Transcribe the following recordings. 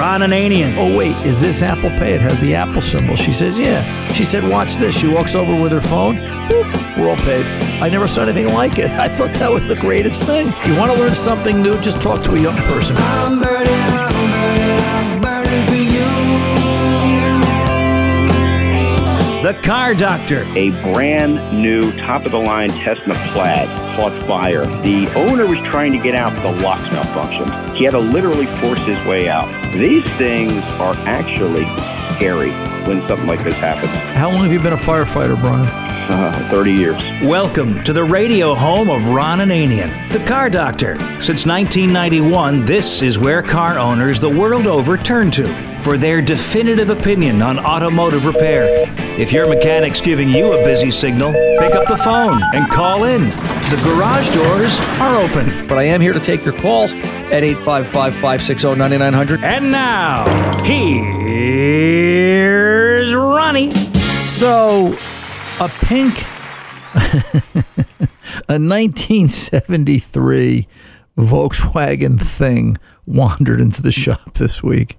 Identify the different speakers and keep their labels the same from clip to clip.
Speaker 1: Ron Ananian.
Speaker 2: Oh, wait, is this Apple Pay? It has the Apple symbol. She says, yeah. She said, watch this. She walks over with her phone. Boop, we're all paid. I never saw anything like it. I thought that was the greatest thing. If you want to learn something new, just talk to a young person.
Speaker 3: I'm burning for you.
Speaker 1: The Car Doctor.
Speaker 4: A brand new top-of-the-line Tesla Plaid caught fire. The owner was trying to get out, the locks malfunctioned. He had to literally force his way out. These things are actually scary when something like this happens.
Speaker 2: How long have you been a firefighter, Brian?
Speaker 4: 30 years.
Speaker 1: Welcome to the radio home of Ron Ananian, the Car Doctor. Since 1991, this is where car owners the world over turn to for their definitive opinion on automotive repair. If your mechanic's giving you a busy signal, pick up the phone and call in. The garage doors are open.
Speaker 5: But I am here to take your calls at 855-560-9900.
Speaker 1: And now, here's Ronnie.
Speaker 2: So, a pink, a 1973 Volkswagen Thing wandered into the shop this week.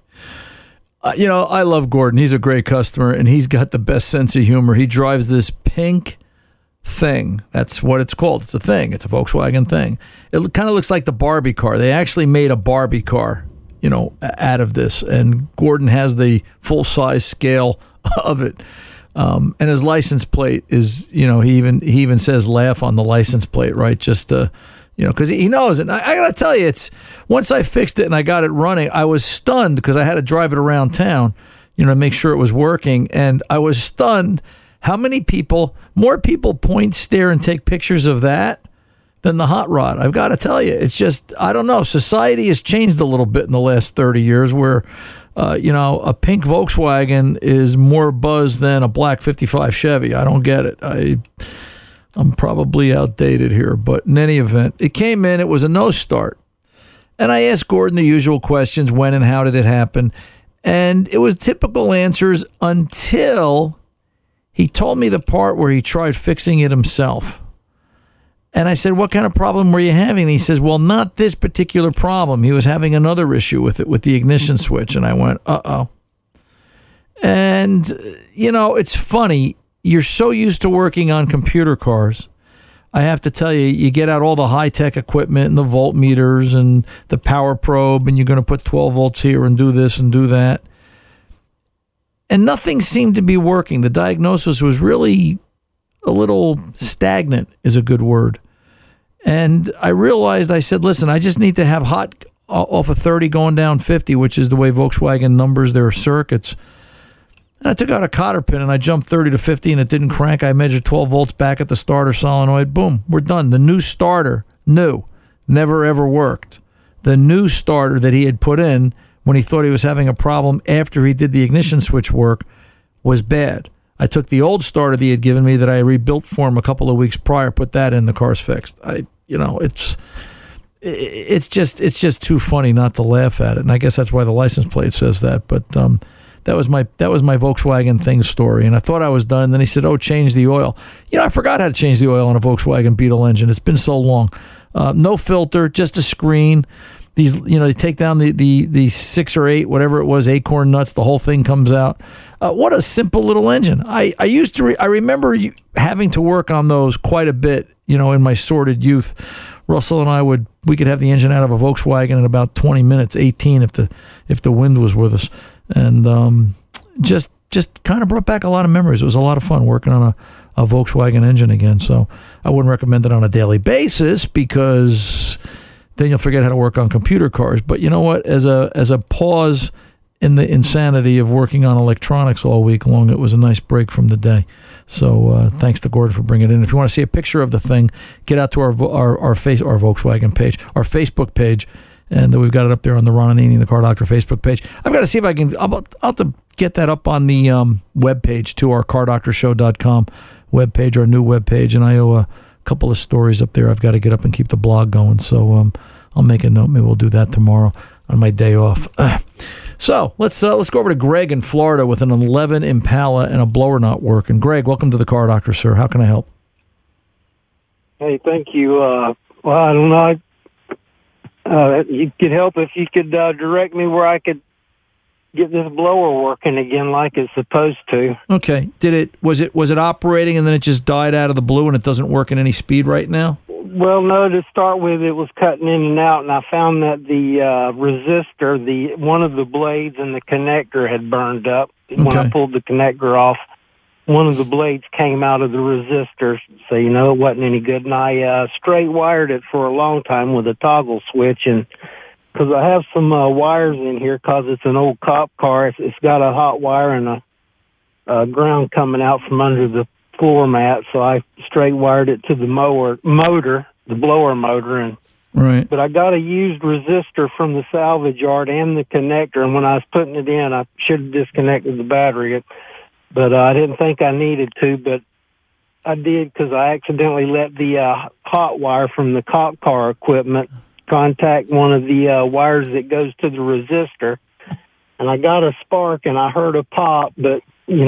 Speaker 2: I love Gordon. He's a great customer, and he's got the best sense of humor. He drives this pink Thing. That's what it's called. It's a Thing. It's a Volkswagen Thing. It kind of looks like the Barbie car. They actually made a Barbie car, out of this, and Gordon has the full-size scale of it. And his license plate is, he even says laugh on the license plate, right? Just because he knows it. And I got to tell you, once I fixed it and I got it running, I was stunned because I had to drive it around town, to make sure it was working. And I was stunned how many more people point, stare, and take pictures of that than the hot rod. I've got to tell you, it's just, I don't know. Society has changed a little bit in the last 30 years where, a pink Volkswagen is more buzz than a black 55 Chevy. I don't get it. I'm probably outdated here, but in any event, it came in. It was a no start. And I asked Gordon the usual questions, when and how did it happen? And it was typical answers until he told me the part where he tried fixing it himself. And I said, what kind of problem were you having? And he says, well, not this particular problem. He was having another issue with it, with the ignition switch. And I went, uh-oh. And, it's funny. You're so used to working on computer cars. I have to tell you, you get out all the high-tech equipment and the voltmeters and the power probe, and you're going to put 12 volts here and do this and do that. And nothing seemed to be working. The diagnosis was really a little stagnant, is a good word. And I realized, I said, listen, I just need to have hot off of 30 going down 50, which is the way Volkswagen numbers their circuits. And I took out a cotter pin and I jumped 30 to 50 and it didn't crank. I measured 12 volts back at the starter solenoid. Boom, we're done. The new starter, never ever worked. The new starter that he had put in when he thought he was having a problem after he did the ignition switch work was bad. I took the old starter that he had given me that I rebuilt for him a couple of weeks prior, put that in, the car's fixed. It's just too funny not to laugh at it. And I guess that's why the license plate says that. But that was my Volkswagen Thing story. And I thought I was done. And then he said, oh, change the oil. I forgot how to change the oil on a Volkswagen Beetle engine. It's been so long. No filter, just a screen. These, they take down the 6 or 8, whatever it was, acorn nuts. The whole thing comes out. What a simple little engine. I remember having to work on those quite a bit, in my sordid youth. Russell and I we could have the engine out of a Volkswagen in about 20 minutes, 18 if the wind was with us. And just kind of brought back a lot of memories. It was a lot of fun working on a Volkswagen engine again. So I wouldn't recommend it on a daily basis because then you'll forget how to work on computer cars. But you know what? As a pause in the insanity of working on electronics all week long, it was a nice break from the day. So thanks to Gordon for bringing it in. If you want to see a picture of the thing, get out to our Volkswagen page, our Facebook page, and we've got it up there on the Ron Ananian, the Car Doctor Facebook page. I've got to see if I can. I'll have to get that up on the web page to our cardoctorshow.com web page, our new web page, and I owe a couple of stories up there. I've got to get up and keep the blog going. So I'll make a note. Maybe we'll do that tomorrow on my day off. So let's go over to Greg in Florida with an 11 Impala and a blower not working. Greg, welcome to the Car Doctor, sir. How can I help?
Speaker 6: Hey, thank you. Well, I don't know. You could help if you could direct me where I could get this blower working again like it's supposed to.
Speaker 2: Okay. Was it operating and then it just died out of the blue and it doesn't work at any speed right now?
Speaker 6: Well, no, to start with, it was cutting in and out, and I found that the resistor, one of the blades and the connector had burned up. When I pulled the connector off, one of the blades came out of the resistor, so it wasn't any good. And I straight wired it for a long time with a toggle switch, and because I have some wires in here, because it's an old cop car, it's got a hot wire and a ground coming out from under the floor mat, so I straight wired it to the motor, the blower motor, and
Speaker 2: right.
Speaker 6: But I got a used resistor from the salvage yard and the connector, and when I was putting it in, I should have disconnected the battery, but I didn't think I needed to, but I did because I accidentally let the hot wire from the cop car equipment contact one of the wires that goes to the resistor, and I got a spark and I heard a pop, but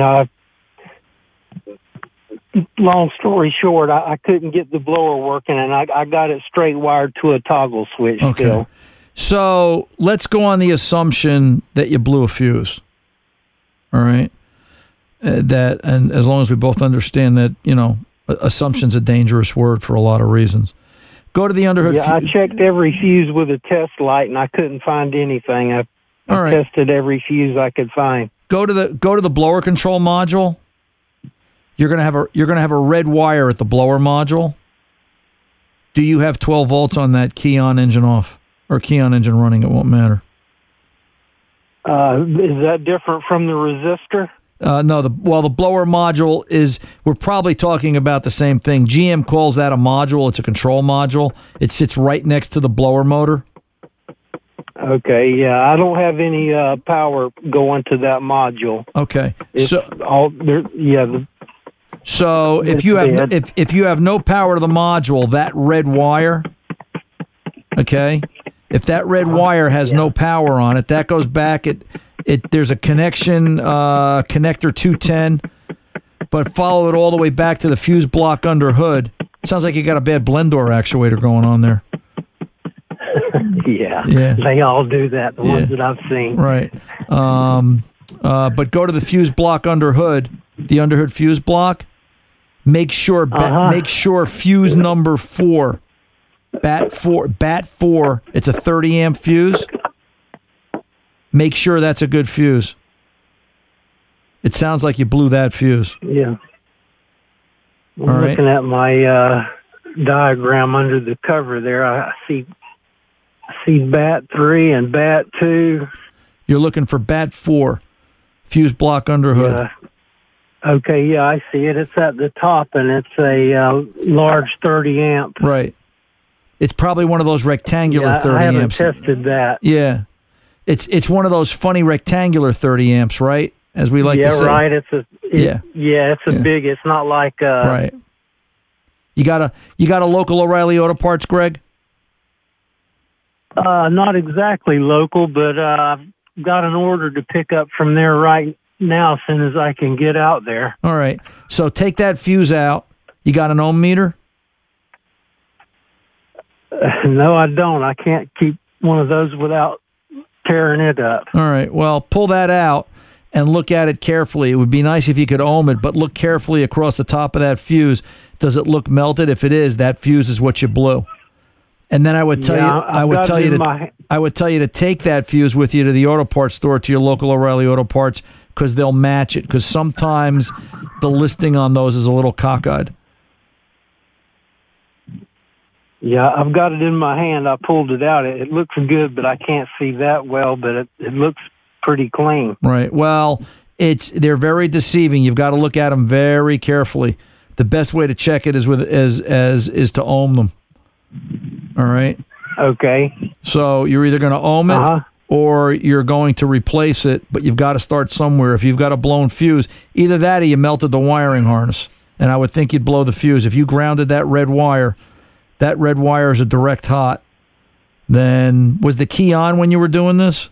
Speaker 6: long story short, I couldn't get the blower working, and I got it straight wired to a toggle switch still.
Speaker 2: So let's go on the assumption that you blew a fuse. All right? And as long as we both understand that, assumption's a dangerous word for a lot of reasons. Go to the underhood.
Speaker 6: Yeah, I checked every fuse with a test light, and I couldn't find anything. I tested every fuse I could find.
Speaker 2: Go to the blower control module. You're gonna have a red wire at the blower module. Do you have 12 volts on that key on engine off or key on engine running? It won't matter.
Speaker 6: Is that different from the resistor?
Speaker 2: No. The blower module is. We're probably talking about the same thing. GM calls that a module. It's a control module. It sits right next to the blower motor.
Speaker 6: Okay, yeah, I don't have any power going to that module.
Speaker 2: Okay,
Speaker 6: So
Speaker 2: if you have no power to the module, that red wire, okay, if that red wire has no power on it, that goes back. There's a connection connector 210, but follow it all the way back to the fuse block under hood. Sounds like you got a bad blend door actuator going on there.
Speaker 6: Yeah, they all do that. The ones that I've seen.
Speaker 2: Right. But go to the fuse block under hood, the underhood fuse block. Make sure fuse number 4, bat 4. It's a 30 amp fuse. Make sure that's a good fuse. It sounds like you blew that fuse.
Speaker 6: Yeah. I'm looking at my diagram under the cover there. I see bat 3 and bat 2.
Speaker 2: You're looking for bat 4, fuse block under hood.
Speaker 6: Yeah. Okay, yeah, I see it. It's at the top, and it's a large 30 amp.
Speaker 2: Right. It's probably one of those rectangular 30 amps.
Speaker 6: I haven't tested that.
Speaker 2: Yeah. It's one of those funny rectangular 30 amps, right? As we like to say.
Speaker 6: Yeah, right. It's big. It's not like
Speaker 2: right. You got a local O'Reilly Auto Parts, Greg?
Speaker 6: Not exactly local, but I've got an order to pick up from there right now as soon as I can get out there.
Speaker 2: All right. So take that fuse out. You got an ohm meter?
Speaker 6: No, I don't. I can't keep one of those without tearing it up.
Speaker 2: All right. Well, pull that out and look at it carefully. It would be nice if you could ohm it, but look carefully across the top of that fuse. Does it look melted? If it is, that fuse is what you blew. And then I would tell you to take that fuse with you to the auto parts store, to your local O'Reilly Auto Parts, because they'll match it. Because sometimes the listing on those is a little cockeyed.
Speaker 6: Yeah, I've got it in my hand. I pulled it out. It looks good, but I can't see that well. But it looks pretty clean.
Speaker 2: Right. Well, they're very deceiving. You've got to look at them very carefully. The best way to check it is to ohm them. All right.
Speaker 6: Okay.
Speaker 2: So you're either going to ohm it or you're going to replace it, but you've got to start somewhere. If you've got a blown fuse, either that or you melted the wiring harness, and I would think you'd blow the fuse. If you grounded that red wire is a direct hot. Then was the key on when you were doing this?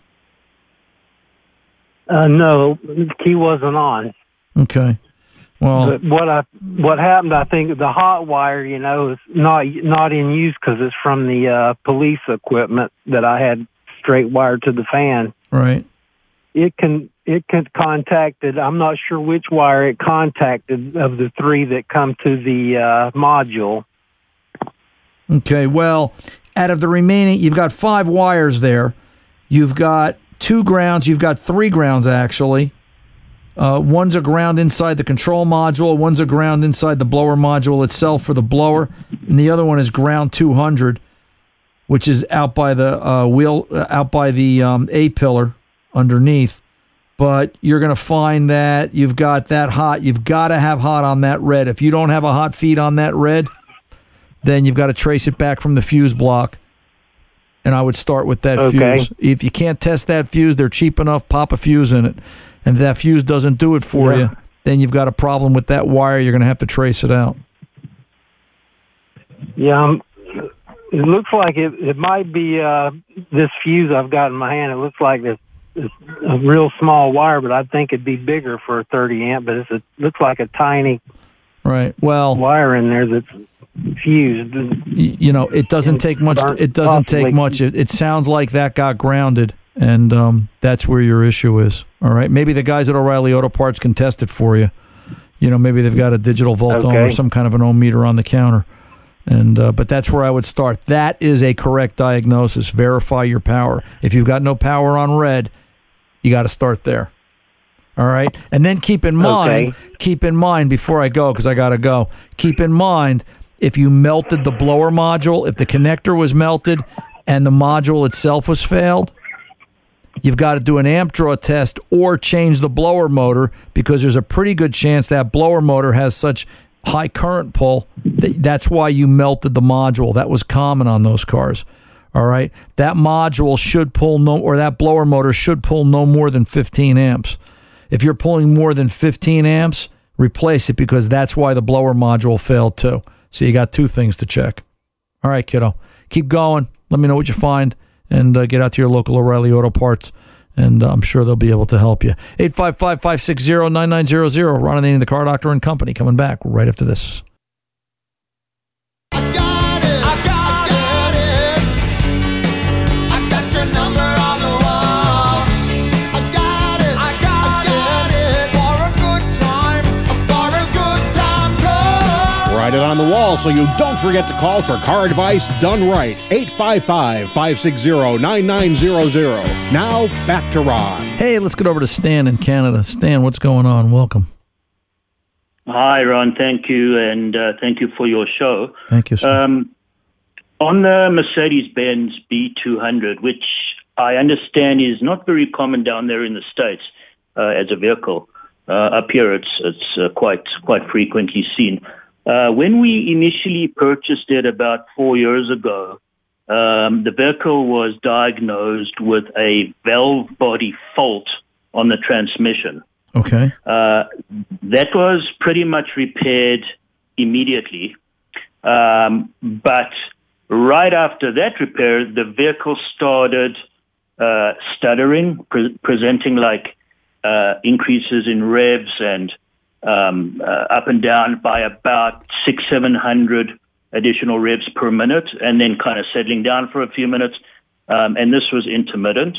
Speaker 6: No, the key wasn't on.
Speaker 2: Okay. Well,
Speaker 6: but what happened? I think the hot wire, is not in use because it's from the police equipment that I had straight wired to the fan.
Speaker 2: Right.
Speaker 6: it contacted. I'm not sure which wire it contacted of the three that come to the module.
Speaker 2: Okay, well, out of the remaining, you've got 5 wires there. You've got 2 grounds. You've got 3 grounds, actually. One's a ground inside the control module. One's a ground inside the blower module itself for the blower. And the other one is ground 200, which is out by the A-pillar underneath. But you're going to find that you've got that hot. You've got to have hot on that red. If you don't have a hot feed on that red, then you've got to trace it back from the fuse block. And I would start with that fuse. If you can't test that fuse, they're cheap enough, pop a fuse in it. And if that fuse doesn't do it for you, then you've got a problem with that wire. You're going to have to trace it out.
Speaker 6: Yeah, it looks like it might be this fuse I've got in my hand. It looks like it's a real small wire, but I think it'd be bigger for a 30 amp. But it looks like a tiny wire in there that's fused.
Speaker 2: You know, it doesn't take much. It doesn't take much. It sounds like that got grounded, and that's where your issue is. All right, maybe the guys at O'Reilly Auto Parts can test it for you. You know, maybe they've got a digital volt ohm or some kind of an ohm meter on the counter. And but that's where I would start. That is a correct diagnosis. Verify your power. If you've got no power on red, you got to start there. All right, and then keep in mind before I go, because I got to go. Keep in mind, if you melted the blower module, if the connector was melted and the module itself was failed, you've got to do an amp draw test or change the blower motor, because there's a pretty good chance that blower motor has such high current pull. That's why you melted the module. That was common on those cars. All right, that module should pull that blower motor should pull no more than 15 amps. If you're pulling more than 15 amps, replace it, because that's why the blower module failed too. So you got 2 things to check. All right, kiddo, keep going. Let me know what you find, and get out to your local O'Reilly Auto Parts, and I'm sure they'll be able to help you. 855-560-9900. Ron Ananian, the Car Doctor and Company, coming back right after this.
Speaker 3: Write it on the wall so you don't forget to call for car advice done right. 855-560-9900. Now, back to Ron.
Speaker 2: Hey, let's get over to Stan in Canada. Stan, what's going on? Welcome.
Speaker 7: Hi, Ron. Thank you, and thank you for your show.
Speaker 2: Thank you, sir.
Speaker 7: On the Mercedes-Benz B200, which I understand is not very common down there in the States as a vehicle, up here it's quite frequently seen. When we initially purchased it about 4 years ago, the vehicle was diagnosed with a valve body fault on the transmission.
Speaker 2: Okay.
Speaker 7: That was pretty much repaired immediately. But right after that repair, the vehicle started stuttering, presenting like increases in revs and up and down by about 600-700 additional revs per minute, and then kind of settling down for a few minutes. And this was intermittent.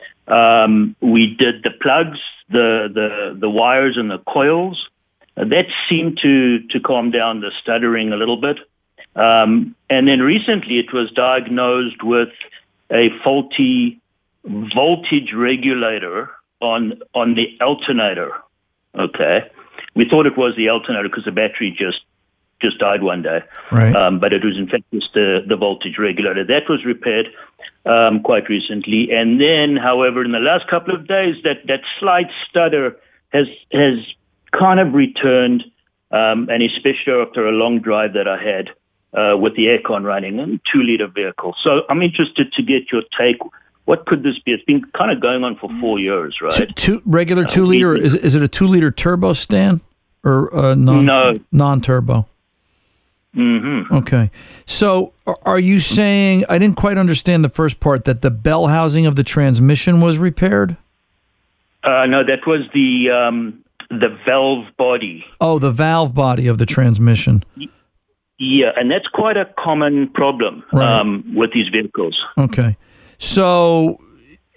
Speaker 7: We did the plugs, the wires, and the coils. That seemed to calm down the stuttering a little bit. And then recently, it was diagnosed with a faulty voltage regulator on the alternator. Okay. We thought it was the alternator because the battery just died one day.
Speaker 2: Right.
Speaker 7: But it was in fact just the voltage regulator. That was repaired quite recently. And then, however, in the last couple of days, that slight stutter has kind of returned, and especially after a long drive that I had with the aircon running and 2-liter vehicle. So I'm interested to get your take. What could this be? It's been kind of going on for 4 years, right?
Speaker 2: Regular 2-liter. Is it a 2-liter turbo, Stan, or non-turbo?
Speaker 7: Mm-hmm.
Speaker 2: Okay. So are you saying, I didn't quite understand the first part, that the bell housing of the transmission was repaired?
Speaker 7: No, that was the valve body.
Speaker 2: Oh, the valve body of the transmission.
Speaker 7: Yeah, and that's quite a common problem with these vehicles.
Speaker 2: Okay. So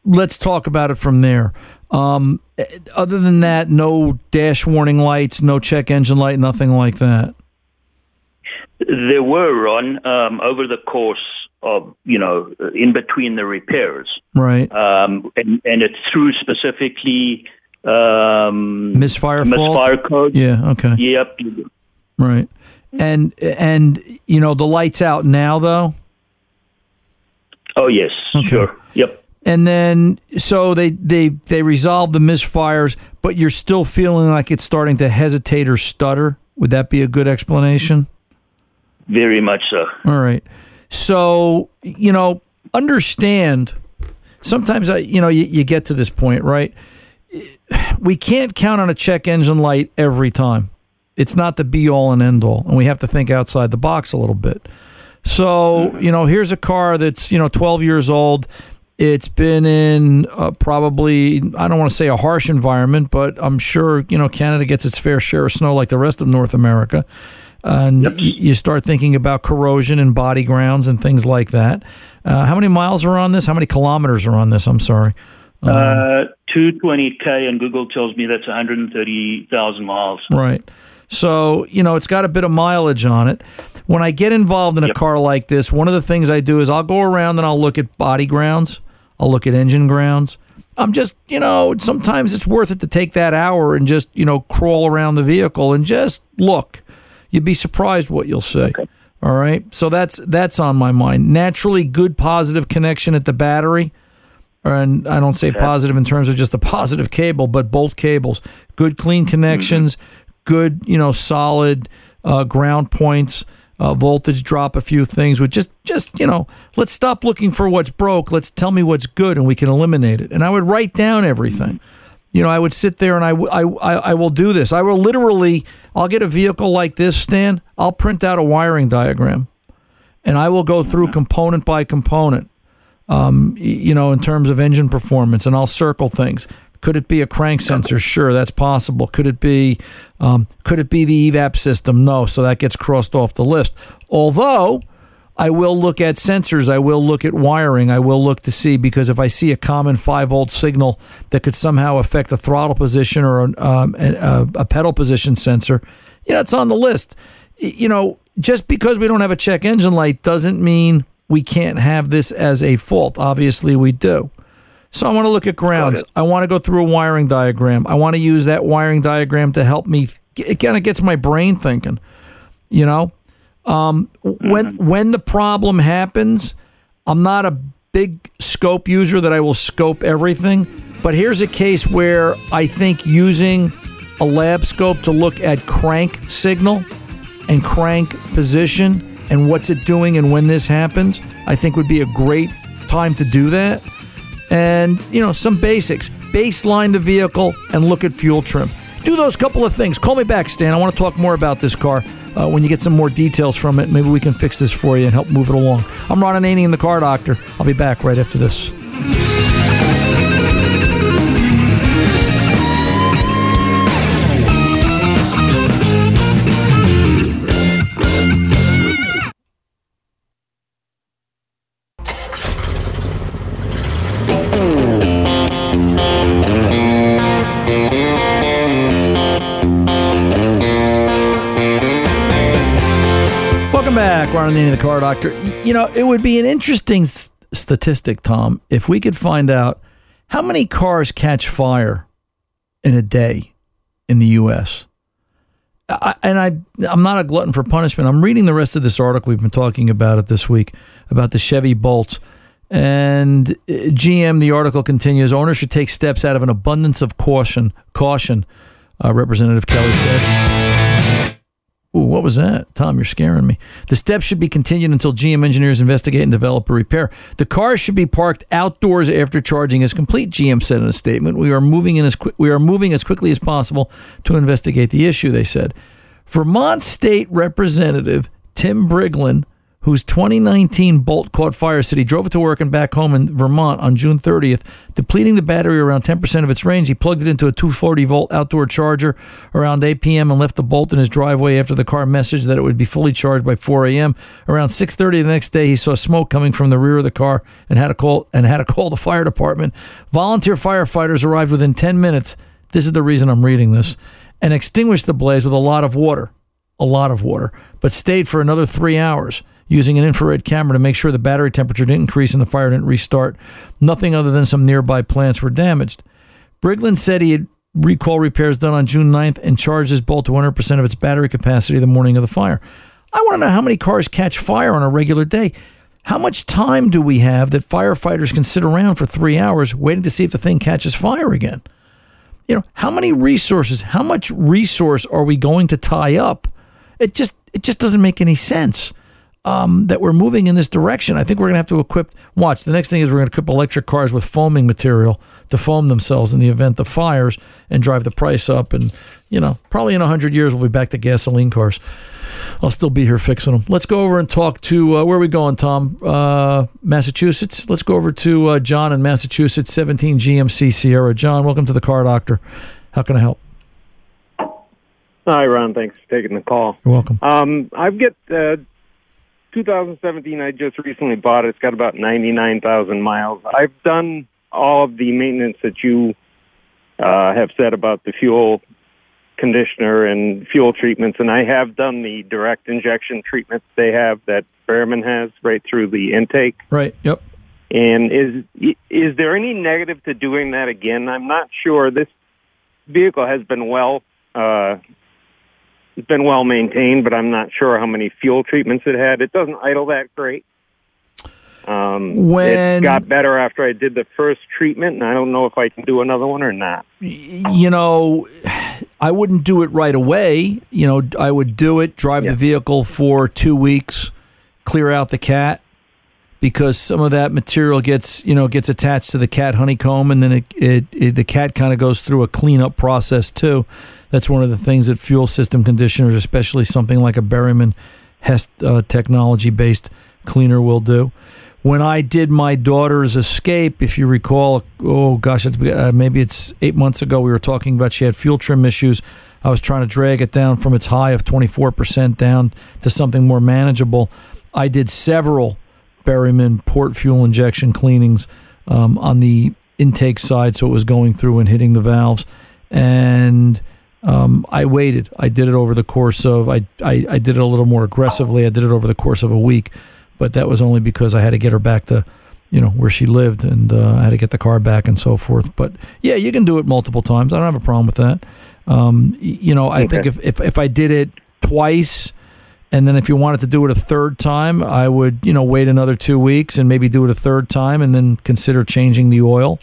Speaker 2: let's talk about it from there. Other than that, no dash warning lights, no check engine light, nothing like that.
Speaker 7: There were, Ron, over the course of, in between the repairs.
Speaker 2: Right.
Speaker 7: And it's through specifically
Speaker 2: misfire
Speaker 7: code.
Speaker 2: Yeah, okay.
Speaker 7: Yep.
Speaker 2: Right. And the light's out now, though?
Speaker 7: Oh, yes,
Speaker 2: okay.
Speaker 7: Sure. Yep.
Speaker 2: And then, so they resolved the misfires, but you're still feeling like it's starting to hesitate or stutter? Would that be a good explanation?
Speaker 7: Very much so.
Speaker 2: All right. So, understand, sometimes, you get to this point, right? We can't count on a check engine light every time. It's not the be-all and end-all, and we have to think outside the box a little bit. So, here's a car that's, 12 years old. It's been in probably, I don't want to say a harsh environment, but I'm sure, Canada gets its fair share of snow like the rest of North America. And
Speaker 7: yep.
Speaker 2: You start thinking about corrosion and body grounds and things like that. How many miles are on this? How many kilometers are on this? I'm sorry.
Speaker 7: 220K, and Google tells me that's 130,000 miles.
Speaker 2: Right. So, it's got a bit of mileage on it. When I get involved in a car like this, one of the things I do is I'll go around and I'll look at body grounds. I'll look at engine grounds. I'm just, sometimes it's worth it to take that hour and just, crawl around the vehicle and just look. You'd be surprised what you'll see. Okay. All right. So that's on my mind. Naturally, good positive connection at the battery. And I don't say positive in terms of just a positive cable, but both cables. Good, clean connections. Mm-hmm. Good, solid ground points, voltage drop, a few things. With just let's stop looking for what's broke. Let's tell me what's good, and we can eliminate it. And I would write down everything. I would sit there and I will do this. I will literally, I'll get a vehicle like this, Stan. I'll print out a wiring diagram, and I will go through component by component, in terms of engine performance, and I'll circle things. Could it be a crank sensor? Sure, that's possible. Could it be the EVAP system? No, so that gets crossed off the list. Although I will look at sensors, I will look at wiring, I will look to see, because if I see a common 5-volt signal that could somehow affect a throttle position or a pedal position sensor, it's on the list. Just because we don't have a check engine light doesn't mean we can't have this as a fault. Obviously, we do. So I want to look at grounds. I want to go through a wiring diagram. I want to use that wiring diagram to help me. It kind of gets my brain thinking, When the problem happens, I'm not a big scope user that I will scope everything. But here's a case where I think using a lab scope to look at crank signal and crank position and what's it doing and when this happens, I think would be a great time to do that. And, some basics. Baseline the vehicle and look at fuel trim. Do those couple of things. Call me back, Stan. I want to talk more about this car when you get some more details from it. Maybe we can fix this for you and help move it along. I'm Ron Ananian, the Car Doctor. I'll be back right after this. Ron Ananian, the Car Doctor. It would be an interesting statistic, Tom, if we could find out how many cars catch fire in a day in the U.S. I'm not a glutton for punishment. I'm reading the rest of this article. We've been talking about it this week, about the Chevy Bolts. And GM, the article continues, owners should take steps out of an abundance of caution, Representative Kelly said. Ooh, what was that? Tom, you're scaring me. The steps should be continued until GM engineers investigate and develop a repair. The cars should be parked outdoors after charging is complete, GM said in a statement. We are moving as quickly as possible to investigate the issue, they said. Vermont State Representative Tim Briglin, whose 2019 Bolt caught fire, said he drove it to work and back home in Vermont on June 30th, depleting the battery around 10% of its range. He plugged it into a 240-volt outdoor charger around 8 p.m. and left the Bolt in his driveway after the car messaged that it would be fully charged by 4 a.m. Around 6:30 the next day, he saw smoke coming from the rear of the car and had to call the fire department. Volunteer firefighters arrived within 10 minutes. This is the reason I'm reading this, and extinguished the blaze with a lot of water, but stayed for another 3 hours, using an infrared camera to make sure the battery temperature didn't increase and the fire didn't restart. Nothing other than some nearby plants were damaged. Brigland said he had recall repairs done on June 9th and charged his Bolt to 100% of its battery capacity the morning of the fire. I want to know how many cars catch fire on a regular day. How much time do we have that firefighters can sit around for 3 hours waiting to see if the thing catches fire again? You know, how many resources, how much resource are we going to tie up? It just doesn't make any sense. That we're moving in this direction. I think we're going to have to equip. Watch, the next thing is we're going to equip electric cars with foaming material to foam themselves in the event of fires and drive the price up. And, probably in 100 years, we'll be back to gasoline cars. I'll still be here fixing them. Let's go over and talk to, where are we going, Tom? Massachusetts? Let's go over to John in Massachusetts, 17 GMC Sierra. John, welcome to the Car Doctor. How can I help?
Speaker 8: Hi, Ron. Thanks for taking the call.
Speaker 2: You're welcome.
Speaker 8: I've got 2017, I just recently bought it. It's got about 99,000 miles. I've done all of the maintenance that you have said about the fuel conditioner and fuel treatments, and I have done the direct injection treatments they have that Behrman has right through the intake.
Speaker 2: Right, yep.
Speaker 8: And is there any negative to doing that again? I'm not sure. This vehicle has been it's been well maintained, but I'm not sure how many fuel treatments it had. It doesn't idle that great. It got better after I did the first treatment, and I don't know if I can do another one or not.
Speaker 2: I wouldn't do it right away. I would do it, drive the vehicle for 2 weeks, clear out the cat, because some of that material gets attached to the cat honeycomb, and then the cat kind of goes through a cleanup process too. That's one of the things that fuel system conditioners, especially something like a Berryman Hess technology-based cleaner, will do. When I did my daughter's Escape, if you recall, maybe it's 8 months ago, we were talking about she had fuel trim issues. I was trying to drag it down from its high of 24% down to something more manageable. I did several Berryman port fuel injection cleanings on the intake side, so it was going through and hitting the valves. And I waited. I did it over the course of, I did it a little more aggressively. I did it over the course of a week, but that was only because I had to get her back to, where she lived, and I had to get the car back and so forth. But yeah, you can do it multiple times. I don't have a problem with that. I think if I did it twice, and then if you wanted to do it a third time, I would, wait another 2 weeks and maybe do it a third time and then consider changing the oil.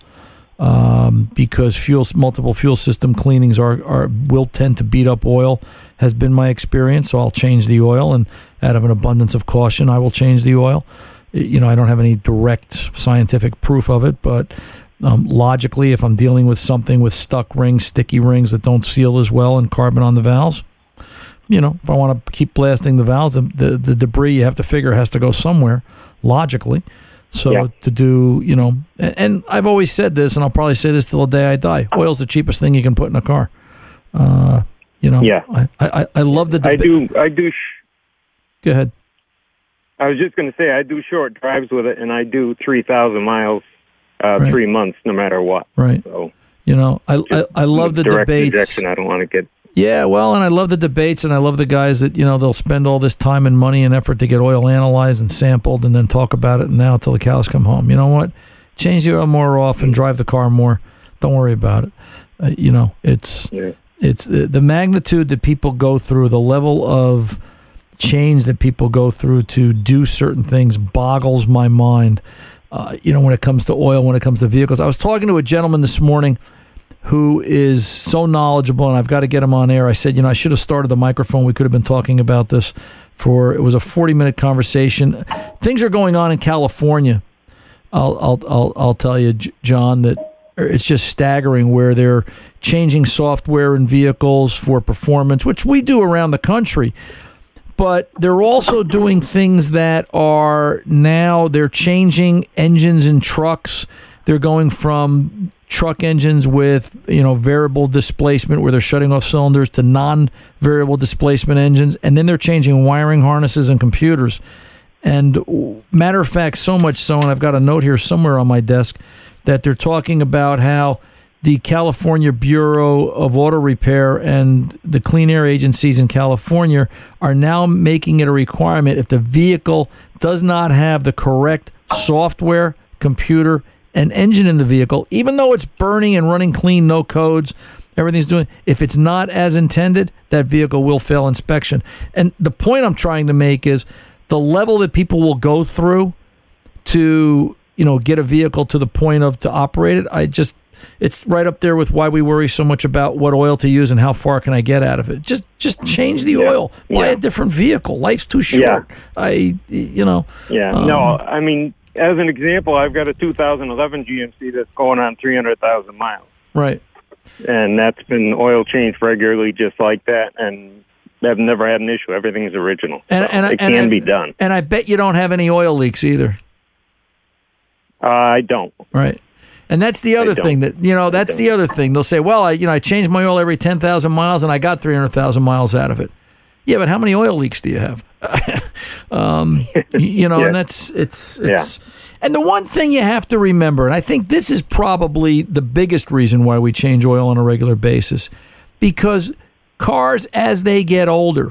Speaker 2: Because multiple fuel system cleanings will tend to beat up oil, has been my experience. So I'll change the oil, and out of an abundance of caution, I will change the oil. I don't have any direct scientific proof of it, but logically, if I'm dealing with something with stuck rings, sticky rings that don't seal as well, and carbon on the valves, if I want to keep blasting the valves, the debris you have to figure has to go somewhere, logically. So to do, and I've always said this, and I'll probably say this till the day I die. Oil's the cheapest thing you can put in a car. I love the debate.
Speaker 8: I do.
Speaker 2: Go ahead.
Speaker 8: I was just going to say I do short drives with it, and I do 3,000 miles, 3 months, no matter what.
Speaker 2: Right.
Speaker 8: So
Speaker 2: I love the
Speaker 8: direct
Speaker 2: debates.
Speaker 8: Injection, I don't want to get.
Speaker 2: Yeah, well, and I love the debates, and I love the guys that, they'll spend all this time and money and effort to get oil analyzed and sampled and then talk about it now until the cows come home. You know what? Change the oil more often, drive the car more. Don't worry about it. It's the magnitude that people go through, the level of change that people go through to do certain things boggles my mind, when it comes to oil, when it comes to vehicles. I was talking to a gentleman this morning who is so knowledgeable, and I've got to get him on air. I said, I should have started the microphone. We could have been talking about this it was a 40-minute conversation. Things are going on in California. I'll tell you, John, that it's just staggering where they're changing software in vehicles for performance, which we do around the country. but they're also doing things that are now they're changing engines in trucks. They're going from truck engines with variable displacement where they're shutting off cylinders to non-variable displacement engines, and then they're changing wiring harnesses and computers. And matter of fact, so much so, and I've got a note here somewhere on my desk that they're talking about how the California Bureau of Auto Repair and the clean air agencies in California are now making it a requirement if the vehicle does not have the correct software, computer, and engine in the vehicle, even though it's burning and running clean, no codes, everything's doing, if it's not as intended, that vehicle will fail inspection. And the point I'm trying to make is the level that people will go through to, get a vehicle to the point of to operate it, it's right up there with why we worry so much about what oil to use and how far can I get out of it. Just change the oil. Buy a different vehicle. Life's too short.
Speaker 8: No, I mean, as an example, I've got a 2011 GMC that's going on 300,000 miles.
Speaker 2: Right.
Speaker 8: And that's been oil changed regularly just like that, and I've never had an issue. Everything's original. It can be done.
Speaker 2: And I bet you don't have any oil leaks either.
Speaker 8: I don't.
Speaker 2: Right. And that's the other thing the other thing. They'll say, well, I change my oil every 10,000 miles and I got 300,000 miles out of it. Yeah, but how many oil leaks do you have? And it's and the one thing you have to remember, and I think this is probably the biggest reason why we change oil on a regular basis, because cars, as they get older,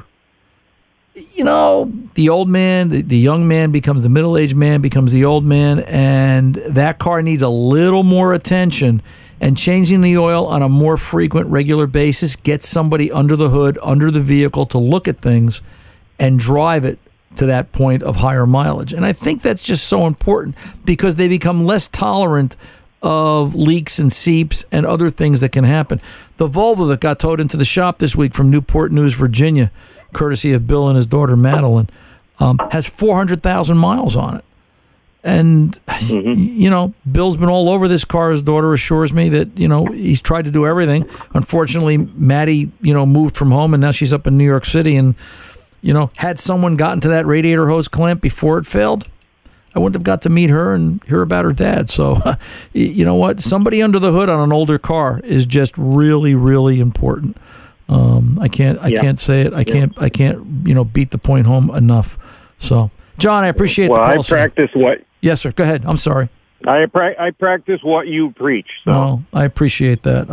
Speaker 2: the old man, the young man becomes the middle-aged man, becomes the old man, and that car needs a little more attention. And changing the oil on a more frequent, regular basis gets somebody under the hood, under the vehicle to look at things and drive it to that point of higher mileage. And I think that's just so important because they become less tolerant of leaks and seeps and other things that can happen. The Volvo that got towed into the shop this week from Newport News, Virginia, courtesy of Bill and his daughter Madeline, has 400,000 miles on it. And, Bill's been all over this car. His daughter assures me that, he's tried to do everything. Unfortunately, Maddie, moved from home, and now she's up in New York City. And, had someone gotten to that radiator hose clamp before it failed, I wouldn't have got to meet her and hear about her dad. So, you know what? Somebody under the hood on an older car is just really, really important. I can't say it. I can't, beat the point home enough. So, John, I appreciate the call.
Speaker 8: I practice what?
Speaker 2: Yes, sir. Go ahead. I'm sorry.
Speaker 8: I practice what you preach. So.
Speaker 2: Oh, I appreciate that.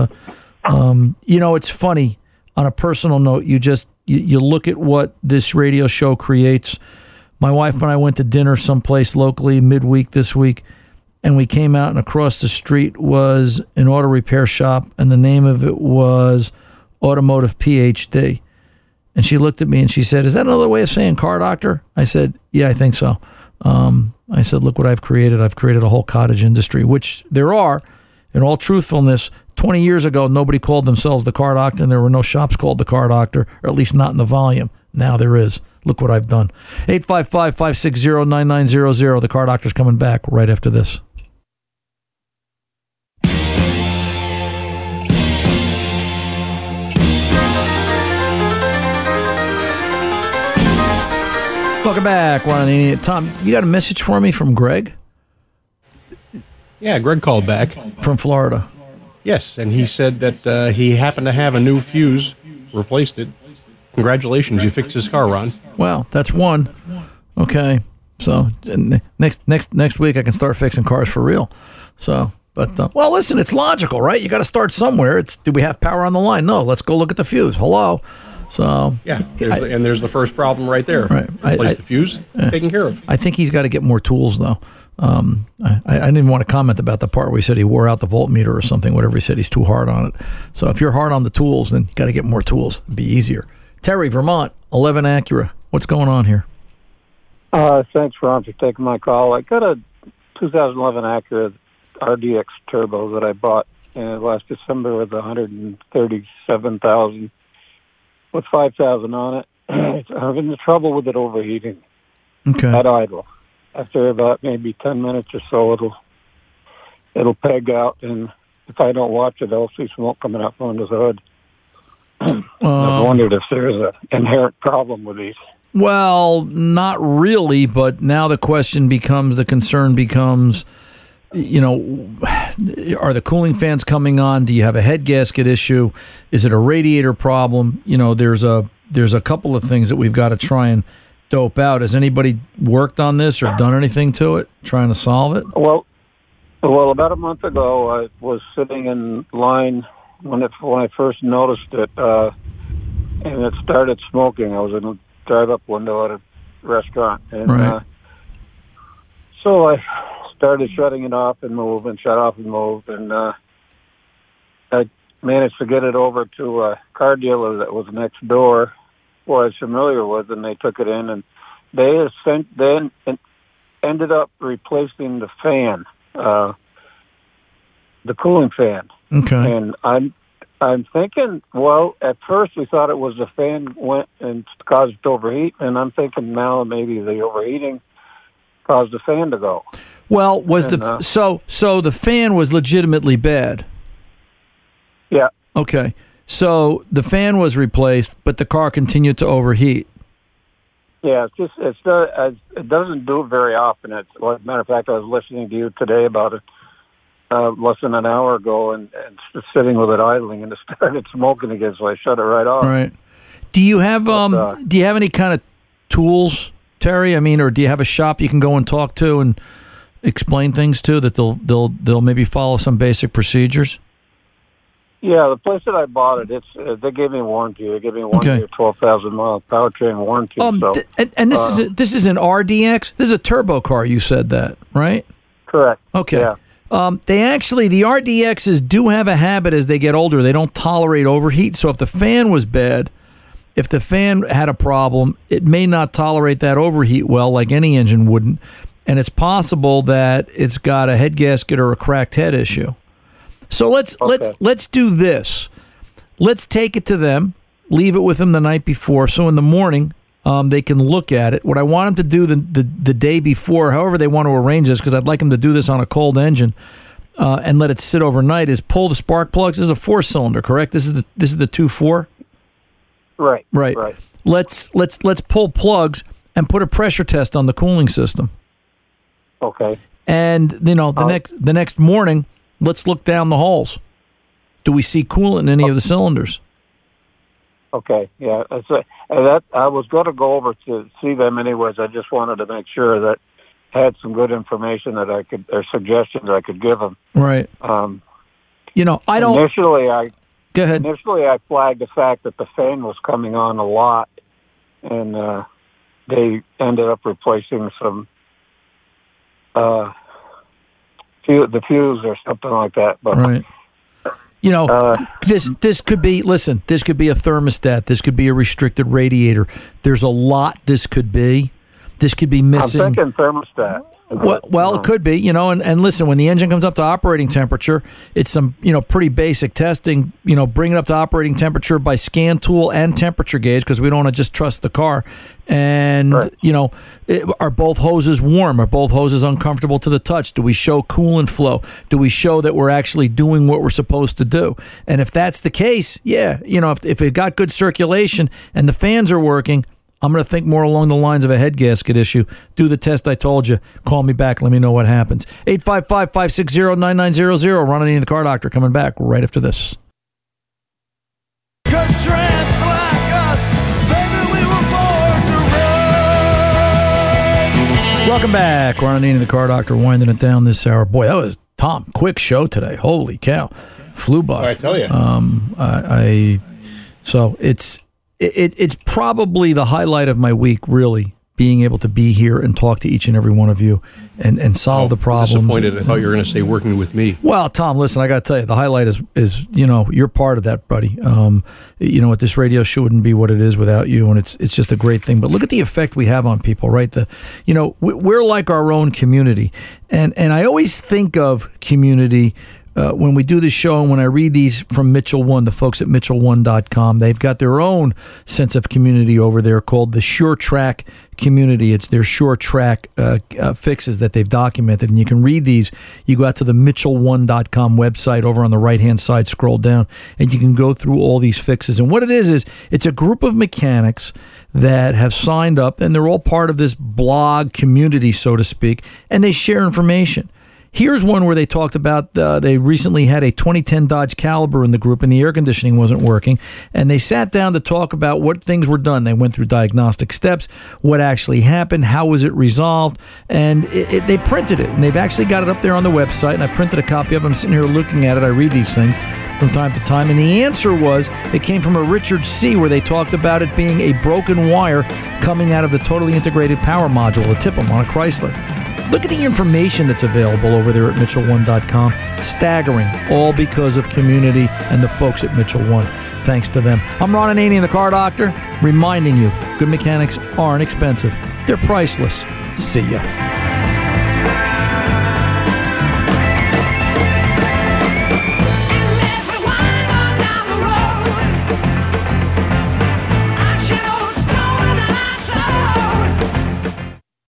Speaker 2: It's funny. On a personal note, you look at what this radio show creates. My wife and I went to dinner someplace locally midweek this week, and we came out, and across the street was an auto repair shop, and the name of it was Automotive PhD. And she looked at me and she said, "Is that another way of saying car doctor?" I said, "Yeah, I think so." I said, "Look what I've created. I've created a whole cottage industry," which there are. In all truthfulness, 20 years ago, nobody called themselves the car doctor, and there were no shops called the car doctor, or at least not in the volume. Now there is. Look what I've done. 855-560-9900. The Car Doctor's coming back right after this. Welcome back, Ron and Annie. Tom, you got a message for me from Greg?
Speaker 3: Yeah, Greg called back.
Speaker 2: From Florida.
Speaker 3: Yes, and he said that he happened to have a new fuse, replaced it. Congratulations, you fixed his car, Ron.
Speaker 2: Well, that's one. Okay, so next week I can start fixing cars for real. So, but well, listen, it's logical, right? You got to start somewhere. Do we have power on the line? No, let's go look at the fuse. Hello. So
Speaker 3: yeah, there's the first problem right there.
Speaker 2: Right,
Speaker 3: replace the fuse, taken care of.
Speaker 2: I think he's got to get more tools, though. I didn't even want to comment about the part where he said he wore out the voltmeter or something. Whatever he said, he's too hard on it. So if you're hard on the tools, then you got to get more tools. It'd be easier. Terry, Vermont, 11 Acura. What's going on here?
Speaker 9: Thanks, Ron, for taking my call. I got a 2011 Acura RDX Turbo that I bought last December with 137,000 with 5,000 on it. I'm having trouble with it overheating at idle. After about maybe 10 minutes or so, it'll peg out, and if I don't watch it, I'll see smoke coming out from under the hood. I wondered if there's an inherent problem with these.
Speaker 2: Well, not really, but now the concern becomes, are the cooling fans coming on? Do you have a head gasket issue? Is it a radiator problem? There's a couple of things that we've got to try and dope out. Has anybody worked on this or done anything to it, trying to solve it?
Speaker 9: Well, about a month ago, I was sitting in line when I first noticed it, and it started smoking. I was in a drive-up window at a restaurant, and
Speaker 2: right.
Speaker 9: So I started shutting it off and move, and shut off and move, and I managed to get it over to a car dealer that was next door, who I was familiar with, and they took it in, and they ended up replacing the fan, the cooling fan.
Speaker 2: Okay.
Speaker 9: And I'm thinking, well, at first we thought it was the fan went and caused it to overheat, and I'm thinking now maybe the overheating caused the fan to go.
Speaker 2: Well, so the fan was legitimately bad?
Speaker 9: Yeah.
Speaker 2: Okay. So the fan was replaced, but the car continued to overheat.
Speaker 9: Yeah, it doesn't do it very often. As a matter of fact, I was listening to you today about it less than an hour ago, and sitting with it idling, and it started smoking again, so I shut it right off.
Speaker 2: Right. Do you have any kind of tools, Terry? I mean, or do you have a shop you can go and talk to and explain things to that they'll maybe follow some basic procedures?
Speaker 9: Yeah, the place that I bought it, they gave me a warranty. They gave me a 1 year, 12,000 mile powertrain warranty.
Speaker 2: And this is an RDX. This is a turbo car. You said that, right?
Speaker 9: Correct.
Speaker 2: Okay.
Speaker 9: Yeah.
Speaker 2: The RDXs do have a habit as they get older. They don't tolerate overheat. So if the fan was bad, if the fan had a problem, it may not tolerate that overheat well, like any engine wouldn't. And it's possible that it's got a head gasket or a cracked head issue. So let's do this. Let's take it to them, leave it with them the night before, so in the morning they can look at it. What I want them to do the day before, however they want to arrange this, because I'd like them to do this on a cold engine and let it sit overnight, is pull the spark plugs. This is a 4-cylinder, correct? This is the 2.4.
Speaker 9: Right.
Speaker 2: Let's pull plugs and put a pressure test on the cooling system.
Speaker 9: Okay.
Speaker 2: And the next morning, let's look down the holes. Do we see coolant in any of the cylinders?
Speaker 9: Okay, yeah. I was going to go over to see them anyways. I just wanted to make sure that I had some good information that I could, or suggestions I could give them.
Speaker 2: Right. I don't. Go ahead.
Speaker 9: Initially, I flagged the fact that the fan was coming on a lot, and they ended up replacing some the fuse or something like that. But
Speaker 2: right. This could be. Listen, this could be a thermostat. This could be a restricted radiator. There's a lot. This could be. This could be missing.
Speaker 9: I'm thinking thermostat.
Speaker 2: Well, it could be, and listen, when the engine comes up to operating temperature, it's some, pretty basic testing, bring it up to operating temperature by scan tool and temperature gauge, because we don't want to just trust the car. And,
Speaker 9: right.
Speaker 2: Are both hoses warm? Are both hoses uncomfortable to the touch? Do we show coolant flow? Do we show that we're actually doing what we're supposed to do? And if that's the case, yeah, if it got good circulation and the fans are working, I'm going to think more along the lines of a head gasket issue. Do the test I told you. Call me back. Let me know what happens. 855-560-9900. Ron Ananian, the Car Doctor, coming back right after this. 'Cause tramps like us, baby, we were born to run. Welcome back. Ron Ananian, the Car Doctor, winding it down this hour. Boy, that was, Tom, quick show today. Holy cow. Flew by.
Speaker 3: I tell you.
Speaker 2: So it's probably the highlight of my week, really, being able to be here and talk to each and every one of you and solve the problems.
Speaker 3: Disappointed. I thought you were going to say working with me.
Speaker 2: Well, Tom, listen, I got to tell you, the highlight is you're part of that, buddy. This radio show wouldn't be what it is without you, and it's just a great thing. But look at the effect we have on people, right? We're like our own community, and I always think of community when we do this show and when I read these from Mitchell One, the folks at MitchellOne.com, they've got their own sense of community over there called the SureTrack community. It's their SureTrack fixes that they've documented, and you can read these. You go out to the MitchellOne.com website over on the right-hand side, scroll down, and you can go through all these fixes. And what it is it's a group of mechanics that have signed up, and they're all part of this blog community, so to speak, and they share information. Here's one where they talked about they recently had a 2010 Dodge Caliber in the group and the air conditioning wasn't working. And they sat down to talk about what things were done. They went through diagnostic steps, what actually happened, how was it resolved. And they printed it. And they've actually got it up there on the website. And I printed a copy of it. I'm sitting here looking at it. I read these things from time to time. And the answer was, it came from a Richard C. where they talked about it being a broken wire coming out of the totally integrated power module, the TIPM on a Chrysler. Look at the information that's available over there at MitchellOne.com. Staggering, all because of community and the folks at Mitchell One. Thanks to them. I'm Ron Ananian, the Car Doctor, reminding you, good mechanics aren't expensive. They're priceless. See ya.